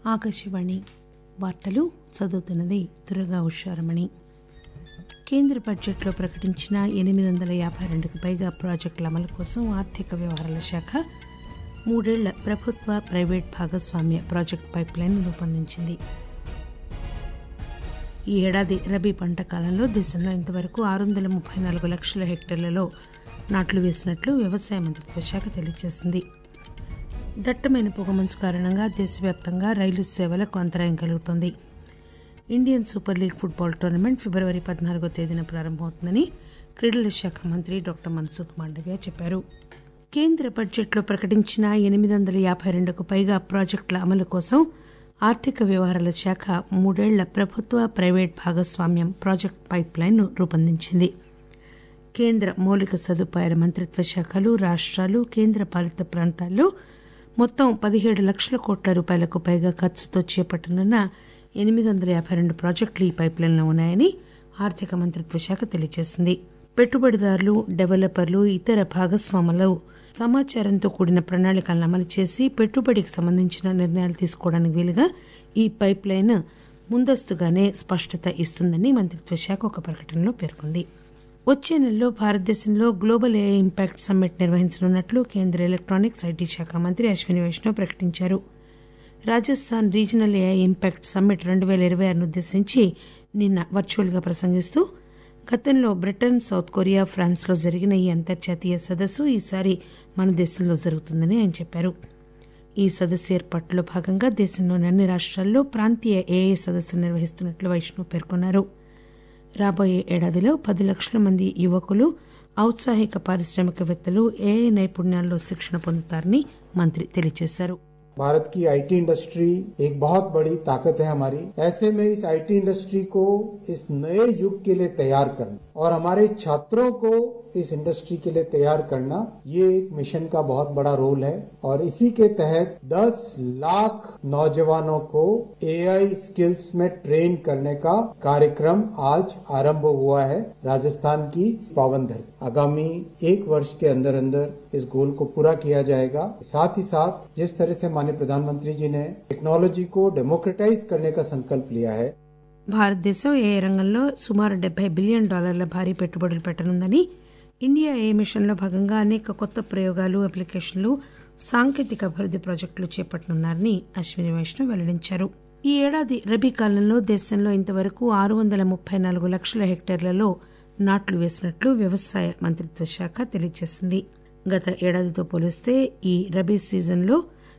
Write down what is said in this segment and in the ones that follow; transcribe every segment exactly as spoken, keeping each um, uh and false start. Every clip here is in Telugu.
ఆకాశవాణి వార్తలు చదువుతున్నది దుర్గా ఉషారమణి. కేంద్ర బడ్జెట్లో ప్రకటించిన ఎనిమిది వందల యాభై రెండుకు పైగా ప్రాజెక్టుల అమలు కోసం ఆర్థిక వ్యవహారాల శాఖ మూడేళ్ల ప్రభుత్వ ప్రైవేట్ భాగస్వామ్య ప్రాజెక్టు పైప్ లైన్ రూపొందించింది. ఈ ఏడాది రబీ పంట కాలంలో దేశంలో ఇంతవరకు ఆరు వందల ముప్పై నాలుగు లక్షల హెక్టార్లలో నాట్లు వేసినట్లు వ్యవసాయ మంత్రిత్వ శాఖ తెలియజేసింది. దట్టమైన పొగమంచు కారణంగా దేశవ్యాప్తంగా రైలు సేవలకు అంతరాయం కలుగుతోంది. Indian super league football tournament February పద్నాలుగో తేదీన ప్రారంభమవుతుందని క్రీడల శాఖ మంత్రి డాక్టర్ మన్సుఖ్ మాండవ్య చెప్పారు. కేంద్ర బడ్జెట్లో ప్రకటించిన ఎనిమిది వందల యాభై రెండుకు పైగా ప్రాజెక్టుల అమలు కోసం ఆర్థిక వ్యవహారాల శాఖ మూడేళ్ల ప్రభుత్వ ప్రైవేట్ భాగస్వామ్యం ప్రాజెక్టు పైప్ లైన్ను రూపొందించింది. కేంద్ర మౌలిక సదుపాయాల మంత్రిత్వ శాఖలు, రాష్టాలు, కేంద్ర పాలిత ప్రాంతాల్లో మొత్తం పదిహేడు లక్షల కోట్ల రూపాయలకు పైగా ఖర్చుతో చేపట్టనున్న ఎనిమిది వందల యాభై రెండు ప్రాజెక్టులు ఈ పైప్ లైన్లో ఉన్నాయని ఆర్థిక మంత్రిత్వ శాఖ తెలియజేసింది. పెట్టుబడిదారులు, డెవలపర్లు, ఇతర భాగస్వాములు సమాచారంతో కూడిన ప్రణాళికలను అమలు చేసి పెట్టుబడికి సంబంధించిన నిర్ణయాలు తీసుకోవడానికి వీలుగా ఈ పైప్ లైన్ ముందస్తుగానే స్పష్టత ఇస్తుందని మంత్రిత్వ శాఖ ఒక ప్రకటనలో పేర్కొంది. వచ్చే నెలలో భారతదేశంలో గ్లోబల్ ఏఐ ఇంపాక్ట్ సమ్మిట్ నిర్వహించనున్నట్లు కేంద్ర ఎలక్టానిక్స్, ఐటీ శాఖ మంత్రి అశ్విని వైష్ణవ్ ప్రకటించారు. Rajasthan regional AI impact summit రెండు పేల ఇరవై ఆరును ఉద్దేశించి నిన్న వర్చువల్ గా ప్రసంగిస్తూ గతంలో బ్రిటన్, సౌత్ కొరియా, ఫ్రాన్స్ లో జరిగిన ఈ అంతర్జాతీయ సదస్సు ఈసారి మన దేశంలో జరుగుతుందని ఆయన చెప్పారు. ఈ సదస్సు ఏర్పాట్లో భాగంగా దేశంలోని అన్ని రాష్ట్రాల్లో ప్రాంతీయ ఏఐ సదస్సులు నిర్వహిస్తున్నట్లు వైష్ణవ్ పేర్కొన్నారు. రాబోయే ఏడాదిలో పది లక్షల మంది యువకులు, ఔత్సాహిక పారిశ్రామికవేత్తలు ఏఐ నైపుణ్యాల్లో శిక్షణ పొందుతారని మంత్రి తెలియజేశారు. भारत की आईटी इंडस्ट्री एक बहुत बड़ी ताकत है हमारी. ऐसे में इस आईटी इंडस्ट्री को इस नए युग के लिए तैयार करना और हमारे छात्रों को इस इंडस्ट्री के लिए तैयार करना, ये एक मिशन का बहुत बड़ा रोल है. और इसी के तहत दस लाख नौजवानों को एआई स्किल्स में ट्रेन करने का कार्यक्रम आज आरंभ हुआ है राजस्थान की पावन धरती. आगामी एक वर्ष के अंदर अंदर इस गोल को पूरा किया जाएगा. साथ ही साथ जिस तरह से माननीय प्रधानमंत्री जी ने टेक्नोलॉजी को डेमोक्रेटाइज करने का संकल्प लिया है. భారతదేశం ఏ రంగంలో సుమారు డెబ్బై బిలియన్ డాలర్ల భారీ పెట్టుబడులు పెట్టనుందని, ఇండియా ఏ మిషన్లో భాగంగా అనేక కొత్త ప్రయోగాలు, అప్లికేషన్లు, సాంకేతిక అభివృద్ది ప్రాజెక్టులు చేపట్టనున్నారని అశ్విని వైష్ణవ్ వెల్లడించారు. ఈ ఏడాది రబీ కాలంలో దేశంలో ఇంతవరకు ఆరు వందల ముప్పై నాలుగు లక్షల హెక్టార్లలో నాట్లు వేసినట్లు వ్యవసాయ మంత్రిత్వ శాఖ తెలియజేసింది. గత ఏడాదితో పోలిస్తే ఈ రబీ సీజన్లో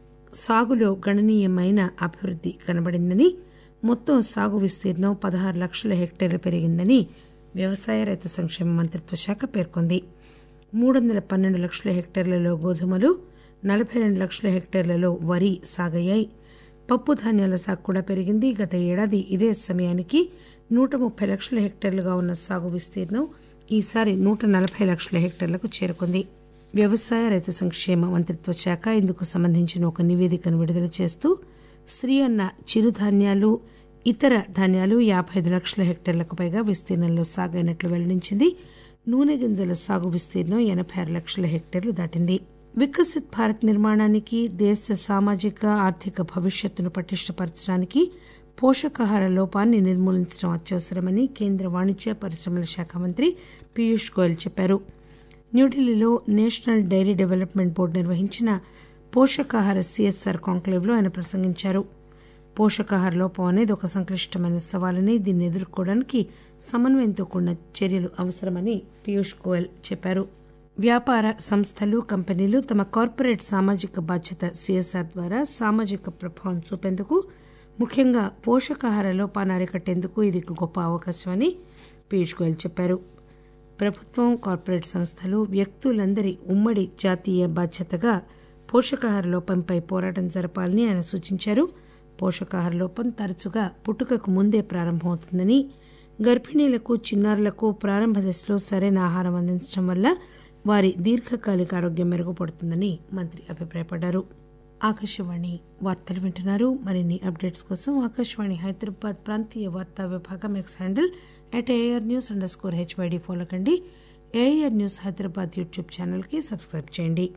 సాగులో గణనీయమైన అభివృద్ది కనబడిందని, మొత్తం సాగు విస్తీర్ణం పదహారు లక్షల హెక్టార్లు పెరిగిందని వ్యవసాయ రైతు సంక్షేమ మంత్రిత్వ శాఖ పేర్కొంది. మూడు వందల పన్నెండు లక్షల హెక్టార్లలో గోధుమలు, నలభై రెండు లక్షల హెక్టార్లలో వరి సాగయ్యాయి. పప్పు ధాన్యాల సాగు కూడా పెరిగింది. గత ఏడాది ఇదే సమయానికి నూట ముప్పై లక్షల హెక్టార్లుగా ఉన్న సాగు విస్తీర్ణం ఈసారి నూట నలభై లక్షల హెక్టార్లకు చేరుకుంది. వ్యవసాయ రైతు సంక్షేమ మంత్రిత్వ శాఖ ఇందుకు సంబంధించిన ఒక నివేదికను విడుదల చేస్తూ శ్రీ అన్న చిరుధాన్యాలు, ఇతర ధాన్యాలు యాభై ఐదు లక్షల హెక్టార్లకు పైగా విస్తీర్ణంలో సాగైనట్లు వెల్లడించింది. నూనె గింజల సాగు విస్తీర్ణం ఎనభై ఆరు లక్షల హెక్టార్లు దాటింది. వికసిత్ భారత్ నిర్మాణానికి, దేశ సామాజిక ఆర్థిక భవిష్యత్తును పటిష్టపరచడానికి పోషకాహార లోపాన్ని నిర్మూలించడం అత్యవసరమని కేంద్ర వాణిజ్య పరిశ్రమల శాఖ మంత్రి పీయూష్ గోయల్ చెప్పారు. న్యూఢిల్లీలో నేషనల్ డైరీ డెవలప్మెంట్ బోర్డు నిర్వహించిన పోషకాహార సిఎస్ఆర్ కాంక్లేవ్లో ఆయన ప్రసంగించారు. పోషకాహార లోపం అనేది ఒక సంక్లిష్టమైన సవాలని, దీన్ని ఎదుర్కోవడానికి సమన్వయంతో కూడిన చర్యలు అవసరమని పీయూష్ గోయల్ చెప్పారు. వ్యాపార సంస్థలు, కంపెనీలు తమ కార్పొరేట్ సామాజిక బాధ్యత సిఎస్ఆర్ ద్వారా సామాజిక ప్రభావం చూపేందుకు, ముఖ్యంగా పోషకాహార లోపాన్ని అరికట్టేందుకు ఇది గొప్ప అవకాశమని పీయూష్ గోయల్ చెప్పారు. ప్రభుత్వం, కార్పొరేట్ సంస్థలు, వ్యక్తులందరి ఉమ్మడి జాతీయ బాధ్యతగా పోషకాహార లోపంపై పోరాటం జరపాలని ఆయన సూచించారు. పోషకాహార లోపం తరచుగా పుట్టుకకు ముందే ప్రారంభమవుతుందని, గర్భిణీలకు, చిన్నారులకు ప్రారంభ దశలో సరైన ఆహారం అందించడం వల్ల వారి దీర్ఘకాలిక ఆరోగ్యం మెరుగుపడుతుందని మంత్రి అభిప్రాయపడ్డారు. ఆకాశవాణి వార్తలు వింటున్నారు. మరిన్ని అప్డేట్స్ కోసం ఆకాశవాణి హైదరాబాద్ ప్రాంతీయ వార్తా విభాగం X handle at AR news underscore HYD follow కండి. AR news Hyderabad YouTube channel కి సబ్స్క్రైబ్ చేయండి.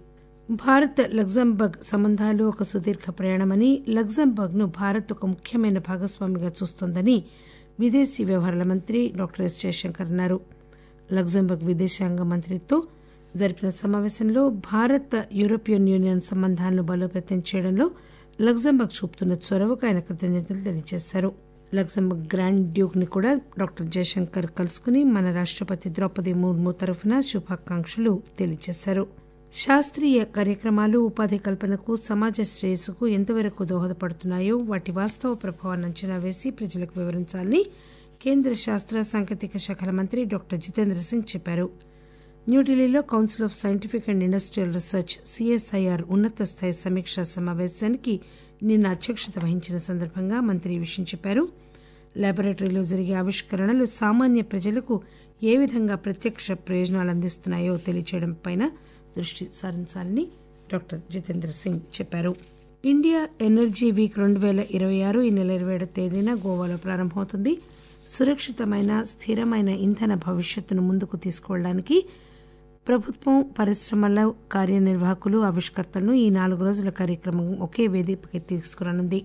భారత్ లగ్జంబర్గ్ సంబంధాలు ఒక సుదీర్ఘ ప్రయాణమని, లగ్జంబర్గ్ ను భారత్ ఒక ముఖ్యమైన భాగస్వామిగా చూస్తోందని విదేశీ వ్యవహారాల మంత్రి డాక్టర్ ఎస్ జయశంకర్ అన్నారు. లగ్జంబర్గ్ విదేశాంగ మంత్రితో జరిపిన సమావేశంలో భారత్ యూరోపియన్ యూనియన్ సంబంధాలను బలోపేతం చేయడంలో లగ్జంబర్గ్ చూపుతున్న చొరవకు ఆయన కృతజ్ఞతలు తెలియజేశారు. లగ్జంబర్గ్ గ్రాండ్ డ్యూక్ ని కూడా డాక్టర్ జయశంకర్ కలుసుకుని మన రాష్టపతి ద్రౌపది ముర్ము తరఫున శుభాకాంక్షలు తెలియజేశారు. శాస్త్రీయ కార్యక్రమాలు ఉపాధి కల్పనకు, సమాజ శ్రేయస్సుకు ఎంతవరకు దోహదపడుతున్నాయో వాటి వాస్తవ ప్రభావాన్ని అంచనా వేసి ప్రజలకు వివరించాలని కేంద్ర శాస్త్ర సాంకేతిక శాఖల మంత్రి డాక్టర్ జితేంద్ర సింగ్ చెప్పారు. న్యూఢిల్లీలో council of scientific and industrial research CSIR ఉన్నత స్థాయి సమీక్షా సమావేశానికి నిన్న అధ్యక్షత వహించిన సందర్భంగా మంత్రి ఈ విషయం చెప్పారు. లాబొరేటరీలో జరిగే ఆవిష్కరణలు సామాన్య ప్రజలకు ఏ విధంగా ప్రత్యక్ష ప్రయోజనాలు అందిస్తున్నాయో తెలియజేయడంపై దృష్టి సారించాలని డాక్టర్ జితేంద్ర సింగ్ చెప్పారు. ఇండియా ఎనర్జీ వీక్ రెండు పేల ఇరవై ఆరు ఈ నెల ఇరవై ఏడు తేదీన గోవాలో ప్రారంభమవుతుంది. సురక్షితమైన, స్థిరమైన ఇంధన భవిష్యత్తును ముందుకు తీసుకువెళ్లడానికి ప్రభుత్వం, పరిశ్రమల కార్యనిర్వాహకులు, ఆవిష్కర్తలను ఈ నాలుగు రోజుల కార్యక్రమం ఒకే వేదికపై తీసుకురానుంది.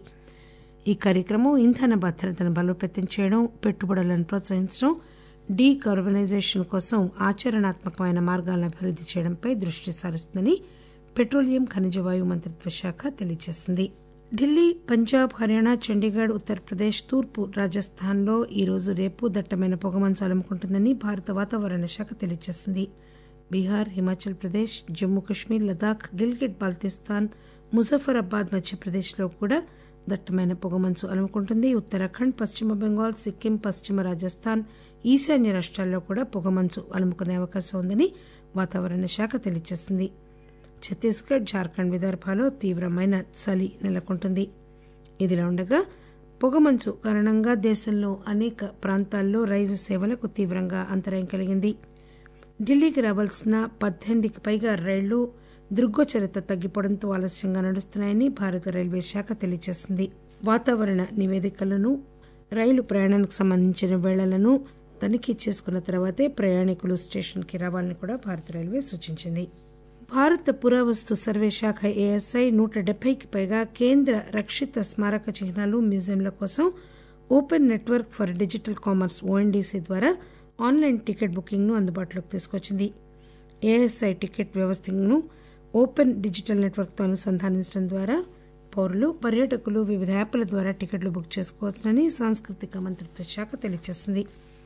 ఈ కార్యక్రమం ఇంధన భద్రతను బలోపేతం చేయడం, పెట్టుబడులను ప్రోత్సహించడం, డీకార్బనైజేషన్ కోసం ఆచరణాత్మకమైన మార్గాలను అభివృద్ది చేయడంపై దృష్టి సారిస్తుందని పెట్రోలియం, ఖనిజ వాయు మంత్రిత్వ శాఖ తెలియజేసింది. ఢిల్లీ, పంజాబ్, హర్యానా, చండీగఢ్, ఉత్తరప్రదేశ్, తూర్పు రాజస్థాన్లో ఈరోజు రేపు దట్టమైన పొగమంచు అలుముకుంటుందని భారత వాతావరణ శాఖ తెలియజేసింది. బీహార్, హిమాచల్ ప్రదేశ్, జమ్మూ కశ్మీర్, లదాఖ్, గిల్గిట్ బాల్తిస్తాన్, ముజఫరాబాద్, మధ్యప్రదేశ్లో కూడా దట్టమైన పొగమంచు అలుముకుంటుంది. ఉత్తరాఖండ్, పశ్చిమ బెంగాల్, సిక్కిం, పశ్చిమ రాజస్థాన్, ఈశాన్య రాష్ట్రాల్లో కూడా పొగమంచు అలుముకునే అవకాశం ఉందని వాతావరణ శాఖ తెలియజేసింది. ఛత్తీస్గఢ్, జార్ఖండ్, విదర్భాలో తీవ్రమైన చలి నెలకొంటుంది. ఇదిలా ఉండగా పొగమంచు కారణంగా దేశంలో అనేక ప్రాంతాల్లో రైలు సేవలకు తీవ్రంగా అంతరాయం కలిగింది. ఢిల్లీకి రావాల్సిన పద్దెనిమిదికి పైగా రైళ్లు దృగ్గోచరత తగ్గిపోవడంతో ఆలస్యంగా నడుస్తున్నాయని భారత రైల్వే శాఖ తెలియజేసింది. వాతావరణ నివేదికలను, రైలు ప్రయాణానికి సంబంధించిన వేళలను తనిఖీ చేసుకున్న తర్వాతే ప్రయాణికులు స్టేషన్కి రావాలని కూడా భారత రైల్వే సూచించింది. భారత పురావస్తు సర్వే శాఖ ఏఎస్ఐ నూట డెబ్బైకి పైగా కేంద్ర రక్షిత స్మారక చిహ్నాలు, మ్యూజియంల కోసం open network for digital commerce ONDC ద్వారా ఆన్లైన్ టికెట్ బుకింగ్ను అందుబాటులోకి తీసుకొచ్చింది. ఏఎస్ఐ టికెట్ వ్యవస్థను ఓపెన్ డిజిటల్ నెట్వర్క్తో అనుసంధానించడం ద్వారా పౌరులు, పర్యాటకులు వివిధ యాప్ల ద్వారా టికెట్లు బుక్ చేసుకోవచ్చునని సాంస్కృతిక మంత్రిత్వ శాఖ తెలియజేసింది.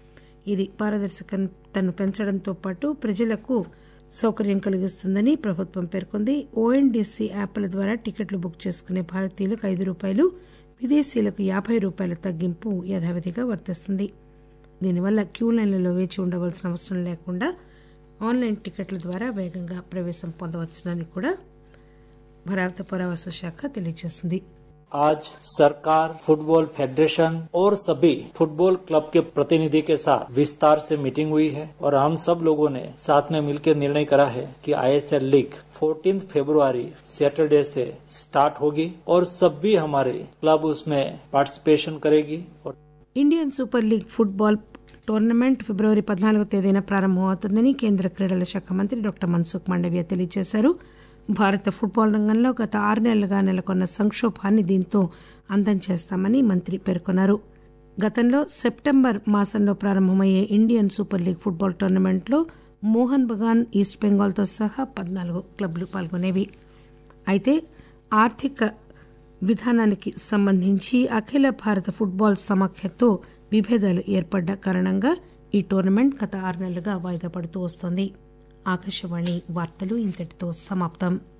ఇది పారదర్శకతను పెంచడంతో పాటు ప్రజలకు సౌకర్యం కలిగిస్తుందని ప్రభుత్వం పేర్కొంది. ఓఎన్డీసీ యాప్ల ద్వారా టికెట్లు బుక్ చేసుకునే భారతీయులకు ఐదు రూపాయలు, విదేశీయులకు యాభై రూపాయల తగ్గింపు యథావిధిగా వర్తిస్తుంది. దీనివల్ల క్యూ లైన్లలో వేచి ఉండవలసిన అవసరం లేకుండా ఆన్లైన్ టికెట్ల ద్వారా వేగంగా ప్రవేశం పొందవచ్చునని కూడా భారత పురావస్తు శాఖ తెలియజేసింది. आज सरकार, फुटबॉल फेडरेशन और सभी फुटबॉल क्लब के प्रतिनिधि के साथ विस्तार से मीटिंग हुई है और हम सब लोगों ने साथ में मिलकर निर्णय करा है कि आईएसएल लीग चौदह फरवरी सैटरडे से स्टार्ट होगी और सभी हमारे क्लब उसमें पार्टिसिपेशन करेगी. और Indian super league football tournament February పద్నాలుగో తేదీన ప్రారంభమవుతుందని కేంద్ర క్రీడల శాఖ మంత్రి డాక్టర్ మన్సుఖ్ మాండవ్య తెలియజేశారు. భారత ఫుట్బాల్ రంగంలో గత ఆరు నెలలుగా నెలకొన్న సంక్షోభాన్ని దీంతో అంతం చేస్తామని మంత్రి పేర్కొన్నారు. గతంలో సెప్టెంబర్ మాసంలో ప్రారంభమయ్యే ఇండియన్ సూపర్ లీగ్ ఫుట్బాల్ టోర్నమెంట్లో మోహన్ బగాన్, ఈస్ట్ బెంగాల్తో సహా పద్నాలుగు క్లబ్లు పాల్గొనేవి. అయితే ఆర్థిక విధానానికి సంబంధించి అఖిల భారత ఫుట్బాల్ సమాఖ్యతో విభేదాలు ఏర్పడ్డ కారణంగా ఈ టోర్నమెంట్ గత ఆరు నెలలుగా వాయిదా పడుతూ వస్తోంది. ఆకాశవాణి వార్తలు ఇంతటితో సమాప్తం.